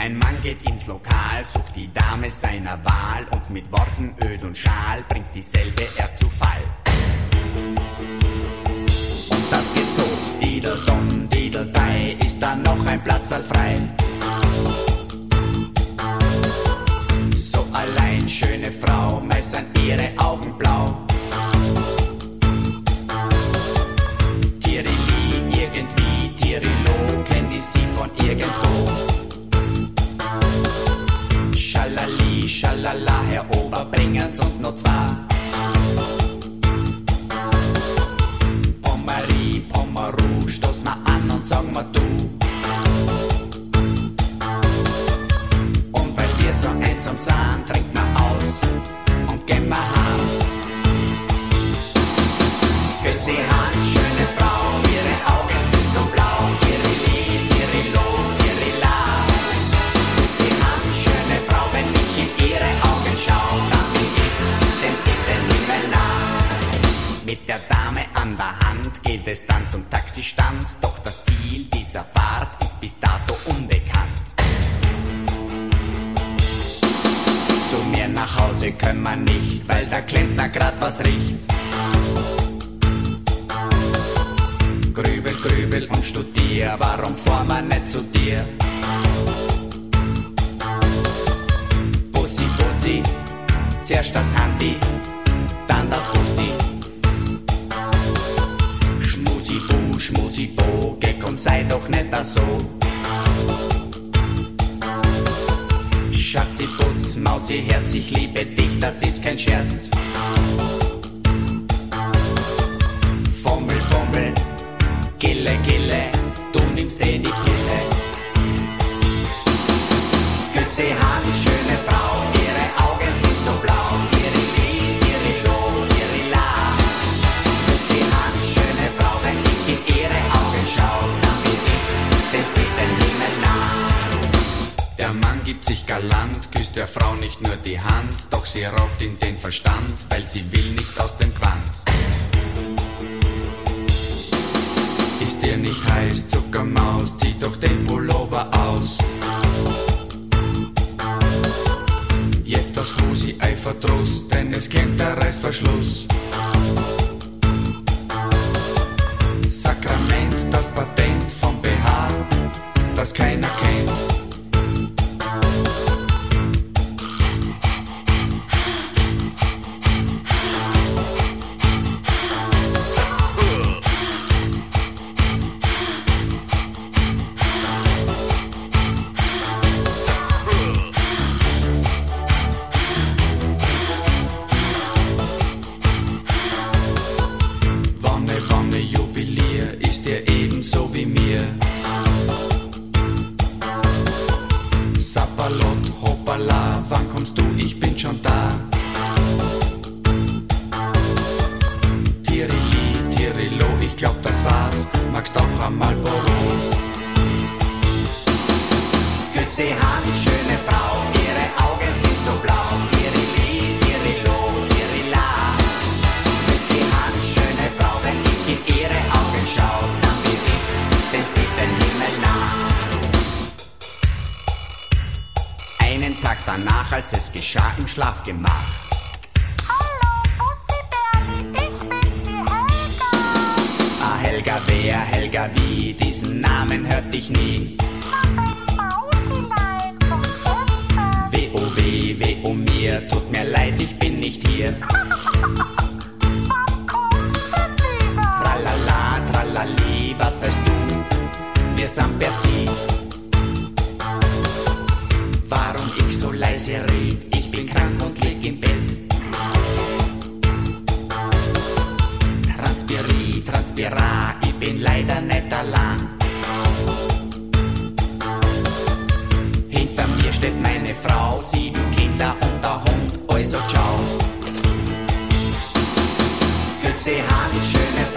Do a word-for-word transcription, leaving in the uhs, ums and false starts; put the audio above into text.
Ein Mann geht ins Lokal, sucht die Dame seiner Wahl und mit Worten öd und schal bringt dieselbe er zu Fall. Und das geht so, Didel-Dom, Didel-Dei, ist da noch ein Platzal frei? So allein, schöne Frau, meist sind ihre Augen blau. Tirili, irgendwie, Tirilo, kenn ich sie von irgendwo. Schalali, schalala, Herr Ober, bringen's uns noch zwei. Pommerie, Pommeru, stoß mal an und sag mal du. Und weil wir so einsam sind, trinkt man aus und gehen wir heim. Küss die Hand, schöne Frau, ihre Augen sind so blau. Tirili, Tirilo, Tirila. Küss die Hand, schöne Frau, wenn ich in ihre Augen schau, dann bin ich dem siebten Himmel nah. Mit der Dame an der Hand geht es dann zum Taxistand, doch das Ziel dieser Fahrt ist bis dato unbekannt. Zu mir nach Hause können wir nicht, weil der Klempner grad was riecht. Grübel, grübel und studier, warum fahren wir nicht zu dir? Bussi, Bussi, zuerst das Handy, dann das Fussi. Schmusi, bu, Schmusi, bo, geh komm, sei doch nicht da so. Schatzi, Putz, Mausi, Herz, ich liebe dich, das ist kein Scherz. Fummel, Fummel, Gille, Gille, du nimmst eh die Pille. Küss die Hand, schöne Frau, ihre Augen sind so blau. Tirili, Tirilo, Tirila. Küss die Hand, schöne Frau, wenn ich in ihre Augen schau, dann bin ich dem siebten Himmel nah. Der Mann gibt sich galant, küsst der Frau nicht nur die Hand, doch sie raubt ihm den Verstand, weil sie will nicht aus dem Quant. Ist dir nicht heiß, Zuckermaus, zieh doch den Pullover aus. Jetzt das Husi, ei Verdruss, denn es kennt der Reißverschluss. Sakrament, das Patent vom B H, das keiner kennt. Ist dir ebenso wie mir. Sapperlot, hoppala, wann kommst du? Ich bin schon da. Tirili, Tirilo, ich glaub das war's. Magst auch einmal Marlboro? Küss die Hand, schöne Frau, ihre Augen sind so blau. Tirili, Tirilo, Tirila. Küss die Hand, schöne Frau, wenn ich in ihre Augen schau, dann bin ich dem siebten Himmel nah. Einen Tag danach, als es geschah im Schlafgemach. Hallo, Bussi Berli, ich bin's, die Helga. Ah, Helga wer, Helga wie, diesen Namen hört ich nie. Mausilein vom Gestern. Weh, oh weh, weh, oh mir, tut mir leid, ich bin nicht hier. Wann kommst du lieber? Tralala, tralali, was heißt du? Wir sind per Sie. Warum ich so leise red? Ich bin krank und lieg im Bett. Transpiri, transpira, ich bin leider nicht allein. Hinter mir steht meine Frau, sieben Kinder und der Hund, also ciao. Küss die Hand, schöne